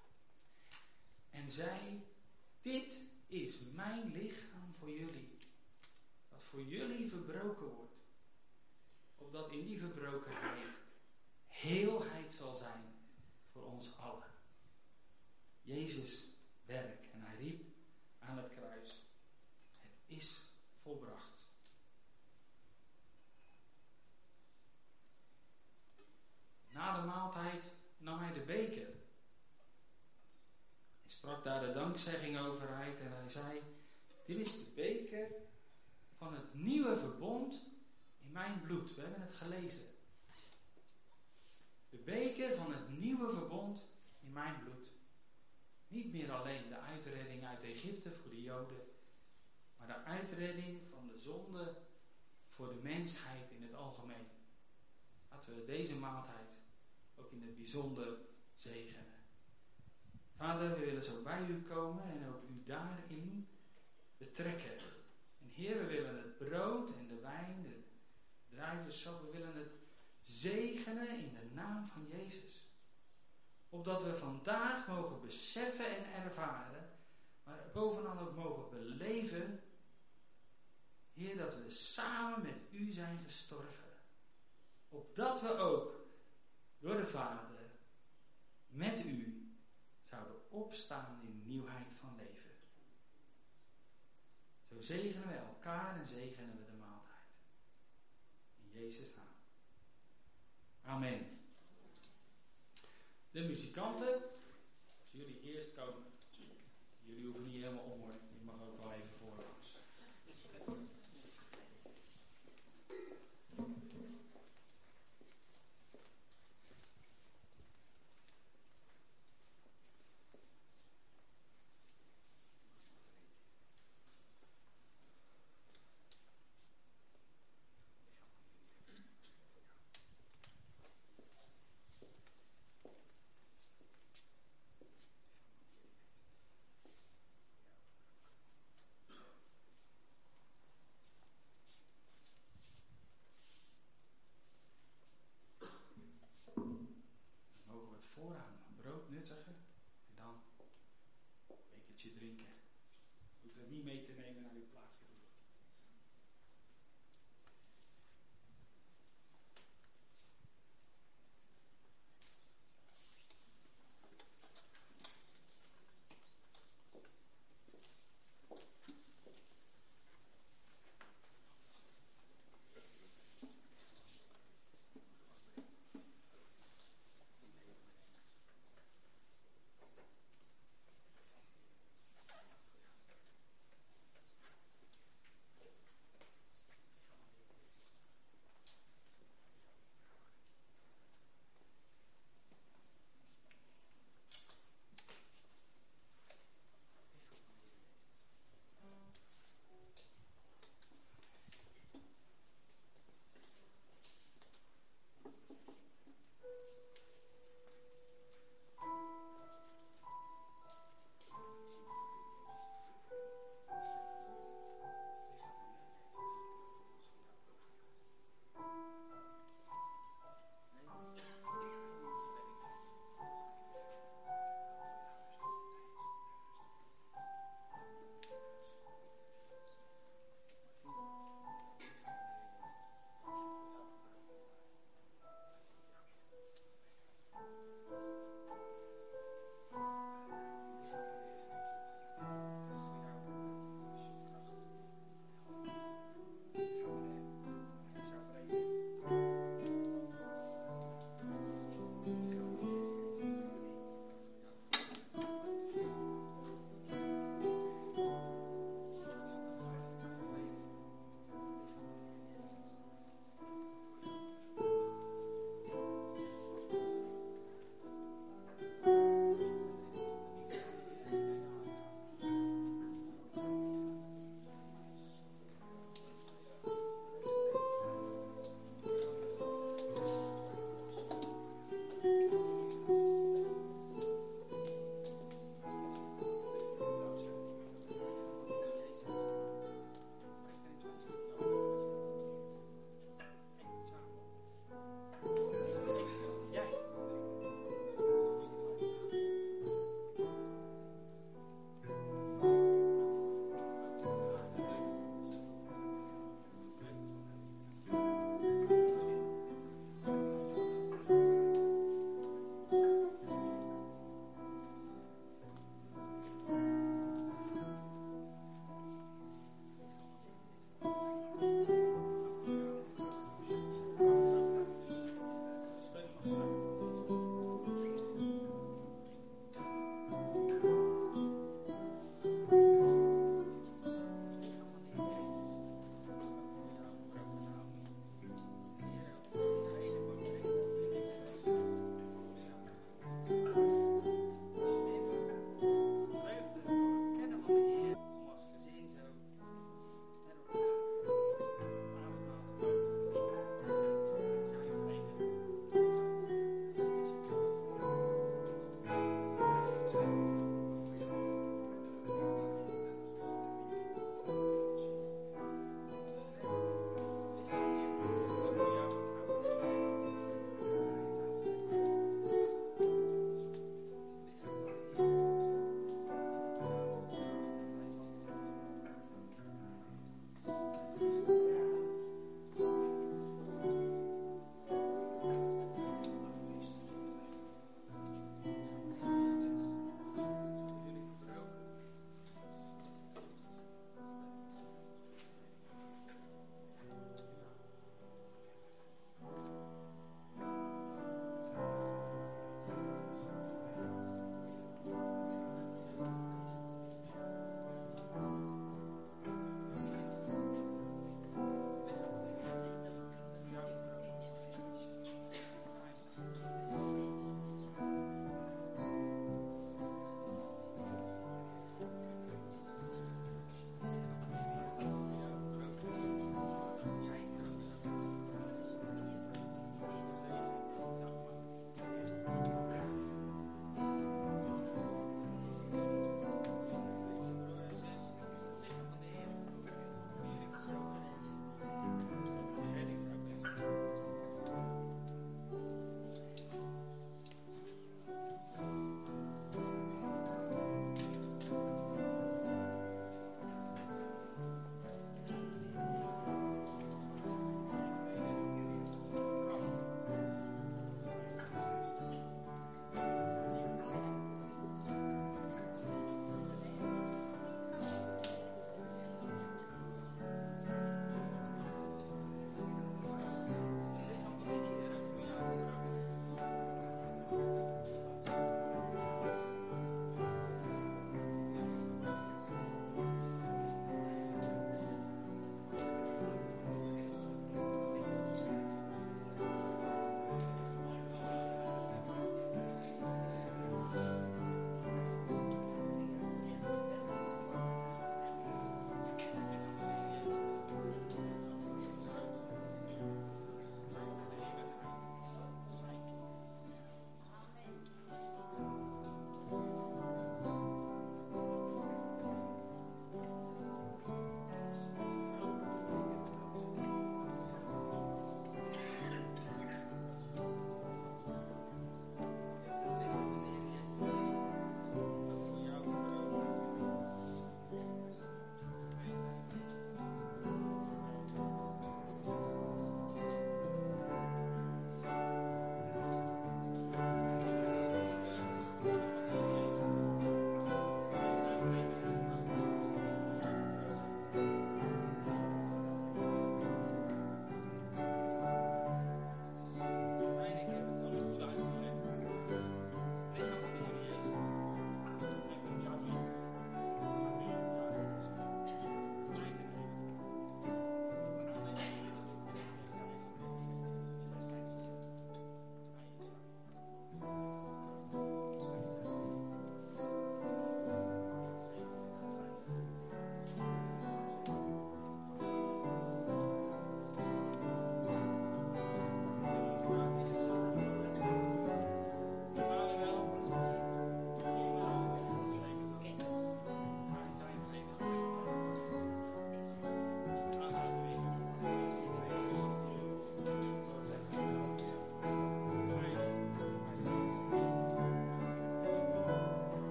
en zei, dit is mijn lichaam voor jullie, dat voor jullie verbroken wordt, opdat in die verbrokenheid heelheid zal zijn voor ons allen. Jezus werk en hij riep aan het kruis, het is volbracht. Na de maaltijd nam hij de beker. Hij sprak daar de dankzegging over uit en hij zei, dit is de beker van het nieuwe verbond in mijn bloed. We hebben het gelezen. De beker van het nieuwe verbond in mijn bloed. Niet meer alleen de uitredding uit Egypte voor de Joden, maar de uitredding van de zonde voor de mensheid in het algemeen. Laten we deze maaltijd ook in het bijzonder zegenen. Vader, we willen zo bij u komen en ook u daarin betrekken. En Heer, we willen het brood en de wijn, de druivensap, we willen het zegenen in de naam van Jezus. Opdat we vandaag mogen beseffen en ervaren, maar bovenal ook mogen beleven, Heer, dat we samen met u zijn gestorven. Opdat we ook door de Vader met u zouden opstaan in nieuwheid van leven. Zo zegenen we elkaar en zegenen we de maaltijd. In Jezus' naam. Amen. De muzikanten, als jullie eerst komen, jullie hoeven niet helemaal om hoor, je mag ook wel even voorlangs. niet mee te nemen naar uw plaatsbedoeling.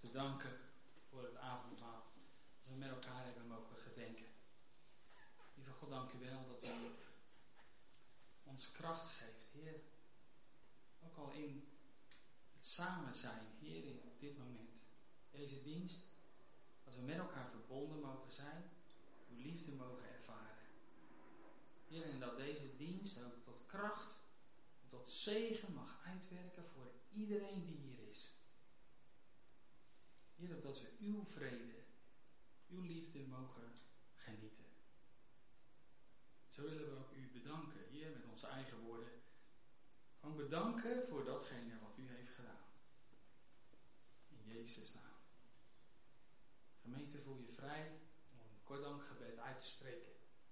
danken voor het avondmaal. Dat we met elkaar hebben mogen gedenken. Lieve God, dank u wel dat u ons kracht geeft, Heer. Ook al in het samen zijn, Heer, in dit moment. Deze dienst, dat we met elkaar verbonden mogen zijn, uw liefde mogen ervaren. Heer, en dat deze dienst ook tot kracht en tot zegen mag uitwerken voor iedereen die hier is. Heer, dat we uw vrede, uw liefde mogen genieten. Zo willen we ook u bedanken, Heer, met onze eigen woorden. Gewoon bedanken voor datgene wat u heeft gedaan. In Jezus' naam. Gemeente, voel je vrij om een kort dankgebed uit te spreken.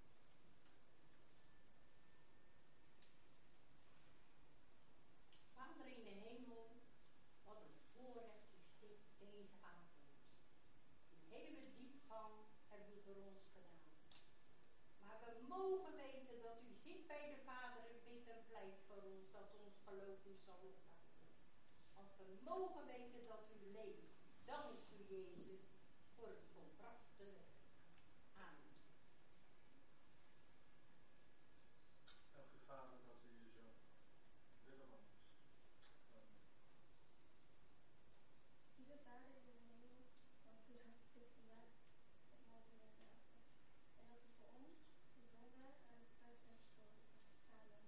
Vader in de hemel, wat een voorrecht is dit deze avond. Een hele diepgang hebben u voor ons gedaan. Maar we mogen weten dat u zit bij de Vader en bidt en pleit voor ons, dat ons geloof niet zal ophouden. Want we mogen weten dat u leeft. Dank u, Jezus, voor het volbrachte werk. Amen. Dank u, Vader, dat u hier zo willen van ons. Amen. Lieve Vader in de hemel, dank u dat het is vandaag het mogen wegdragen. En dat u voor ons, de zondaar, aan het kruis bent gestorven. Amen.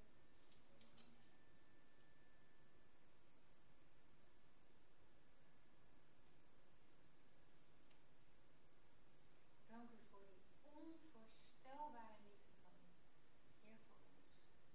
Dank u voor die onvoorstelbare liefde van u, Heer, voor ons.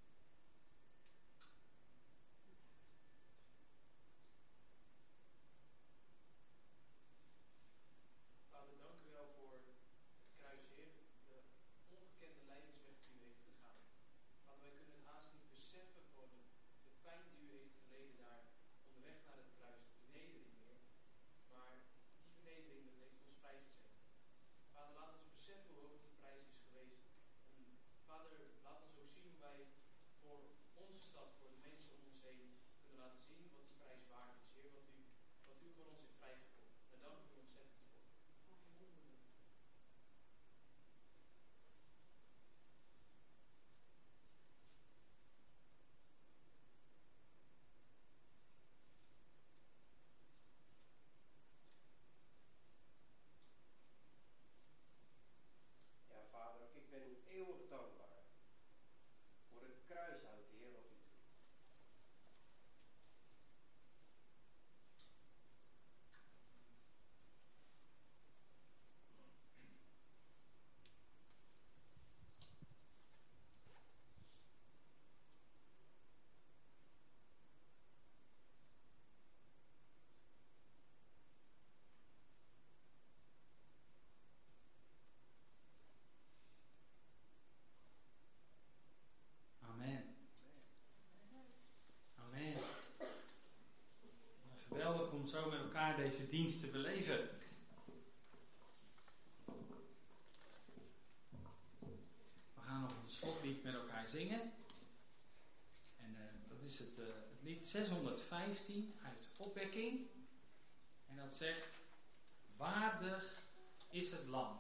Vader, dank u wel voor het kruis, Heer, de ongekende lijdensweg die u heeft gegaan. Vader, wij kunnen het haast niet beseffen voor de, de pijn die u heeft geleden daar onderweg naar het kruis, de vernedering, Heer. Maar die vernedering, dat heeft ons prijsgezet. Vader, laat ons beseffen hoe hoog die prijs is geweest. En Vader, laat ons ook zien hoe wij voor onze stad, voor de mensen om ons heen, kunnen laten zien wat die prijs waard is, Heer. Wat u, wat u voor ons heeft vrijgekocht. Daar dank ik u ontzettend voor. Ja, Vader, ik ben u eeuwig dankbaar voor het kruishout, Heer, wat u doet. Amen. Amen. Geweldig om zo met elkaar deze dienst te beleven. We gaan nog een slotlied met elkaar zingen. En uh, dat is het, uh, het lied zeshonderdvijftien uit Opwekking. En dat zegt: waardig is het lam.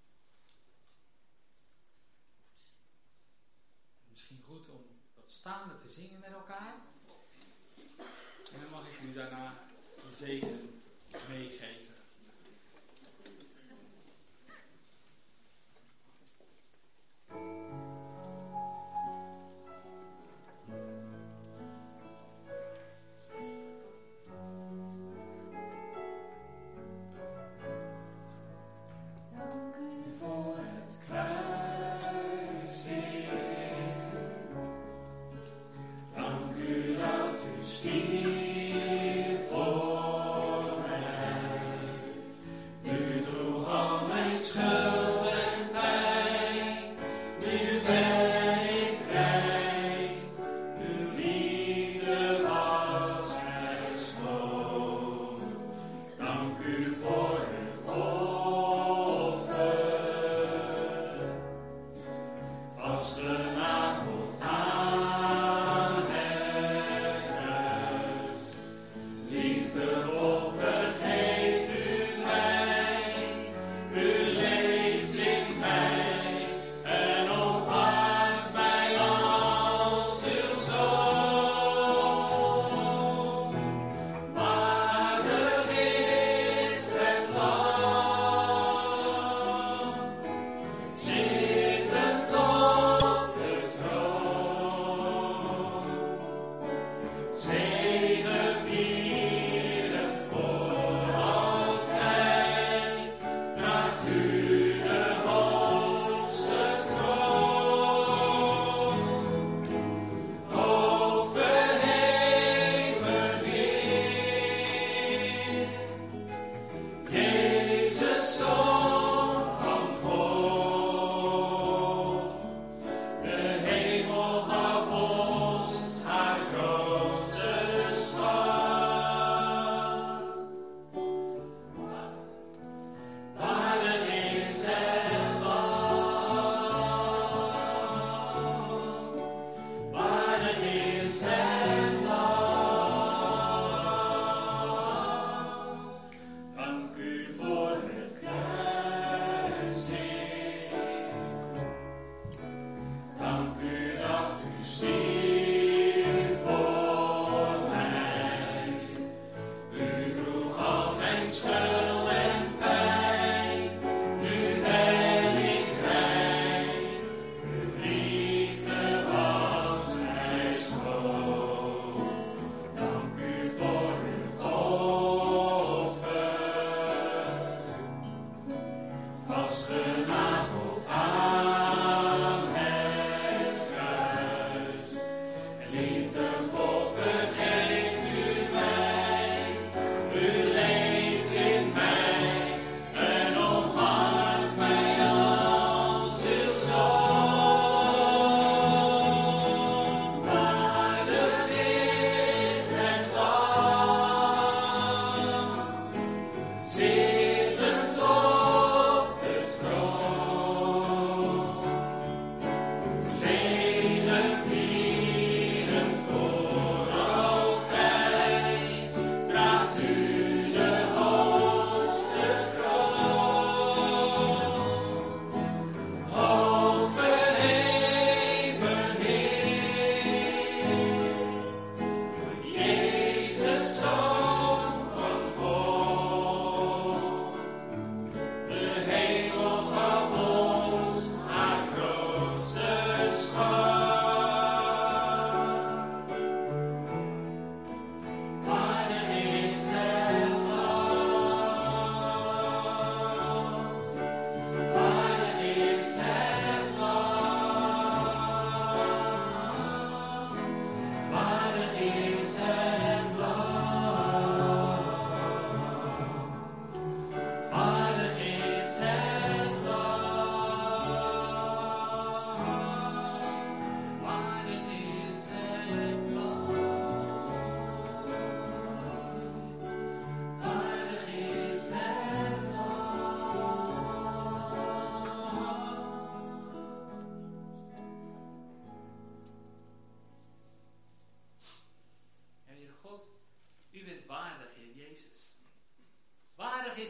Misschien goed om dat staande te zingen met elkaar. En dan mag ik u daarna de zegen meegeven. Dank u voor het kruis, Heer. Dank u dat u stierf voor mij. U droeg al mijn schuld en pijn. Nu ben ik rein. Uw liefde was mij schoon. Dank u voor het offer. Vastgenageld aan het kruis. Liefdevol vergeeft u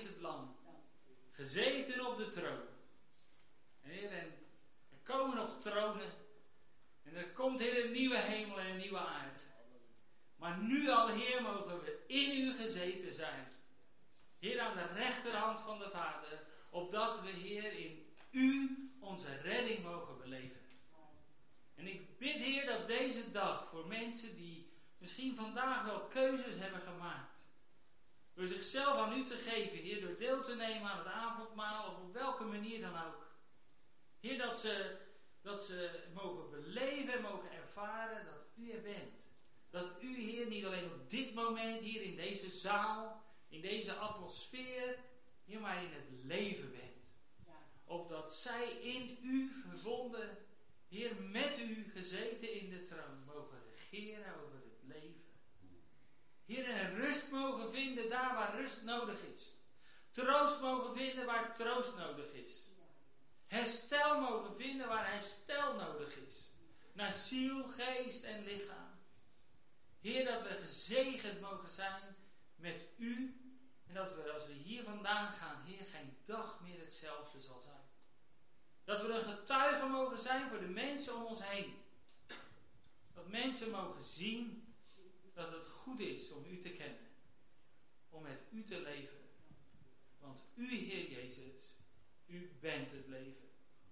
is het lam, gezeten op de troon. En Heer, en er komen nog tronen. En er komt, Heer, een nieuwe hemel en een nieuwe aarde. Maar nu al, Heer, mogen we in u gezeten zijn. Heer, aan de rechterhand van de Vader. Opdat we, Heer, in u onze redding mogen beleven. En ik bid, Heer, dat deze dag voor mensen die misschien vandaag wel keuzes hebben gemaakt. Door zichzelf aan u te geven, Heer, door deel te nemen aan het avondmaal of op welke manier dan ook. Heer, dat ze, dat ze mogen beleven en mogen ervaren dat u er bent. Dat u, Heer, niet alleen op dit moment, hier in deze zaal, in deze atmosfeer, Heer, maar in het leven bent. Opdat zij in u verbonden, Heer, met u gezeten in de troon, mogen regeren over het leven. Heer, en rust mogen vinden daar waar rust nodig is. Troost mogen vinden waar troost nodig is. Herstel mogen vinden waar herstel nodig is. Naar ziel, geest en lichaam. Heer, dat we gezegend mogen zijn met u. En dat we, als we hier vandaan gaan, Heer, geen dag meer hetzelfde zal zijn. Dat we een getuige mogen zijn voor de mensen om ons heen. Dat mensen mogen zien dat het goed is om u te kennen. Om met u te leven. Want u, Heer Jezus, u bent het leven.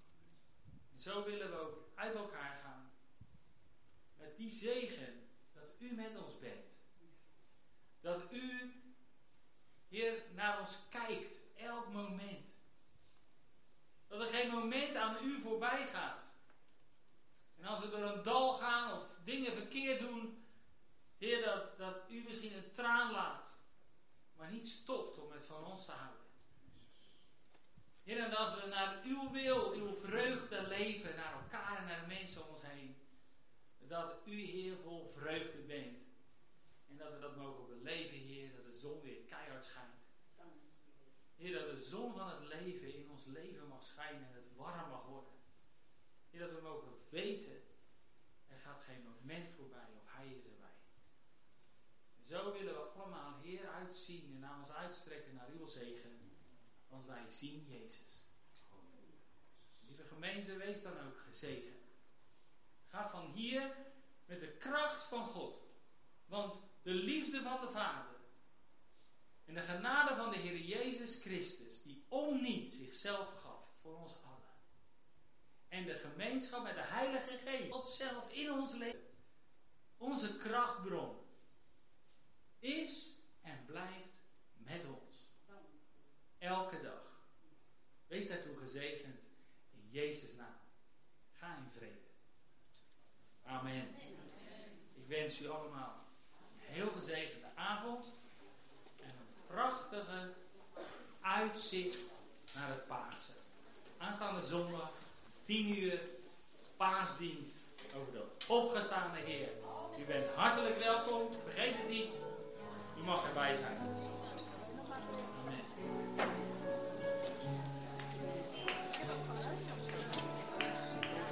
En zo willen we ook uit elkaar gaan. Met die zegen dat u met ons bent. Dat u, Heer, naar ons kijkt. Elk moment. Dat er geen moment aan u voorbij gaat. En als we door een dal gaan of dingen verkeerd doen, Heer, dat, dat u misschien een traan laat, maar niet stopt om het van ons te houden. Heer, en als we naar uw wil, uw vreugde leven, naar elkaar en naar de mensen om ons heen, dat u, Heer, vol vreugde bent. En dat we dat mogen beleven, Heer, dat de zon weer keihard schijnt. Heer, dat de zon van het leven in ons leven mag schijnen en het warm mag worden. Heer, dat we mogen weten, er gaat geen moment voorbij of Hij is erbij. En zo willen we allemaal, Heer, uitzien en naar ons uitstrekken naar uw zegen. Want wij zien Jezus. Lieve gemeente, wees dan ook gezegend. Ga van hier met de kracht van God. Want de liefde van de Vader en de genade van de Heer Jezus Christus, die om niet zichzelf gaf voor ons allen. En de gemeenschap met de Heilige Geest, God zelf in ons leven, onze krachtbron, is en blijft met ons. Elke dag. Wees daartoe gezegend in Jezus' naam. Ga in vrede. Amen. Ik wens u allemaal een heel gezegende avond. En een prachtige uitzicht naar het Pasen. Aanstaande zondag, tien uur, paasdienst over de opgestane Heer. U bent hartelijk welkom. Vergeet het niet. U mag erbij zijn.